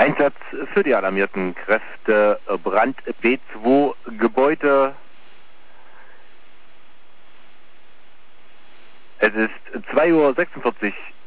Einsatz für die alarmierten Kräfte, Brand B2 Gebäude. Es ist 2:46 Uhr